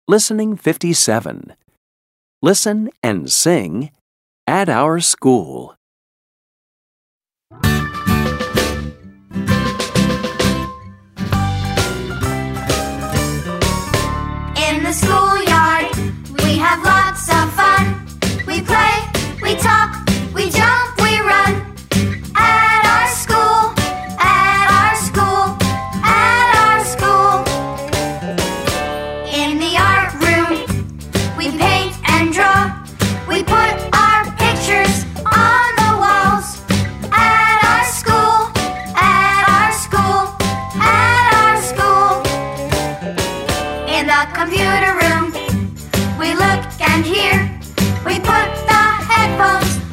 Listening 57. Listen and sing at our school. In the schoolyard, we have lots of fun. We play, we talk, we jump, we run. At our school, at our school, at our school. In the art room, we paint and draw. We put our pictures on the walls. At our school, at our school, at our school. In the computer room, we look and hear. We put the headphones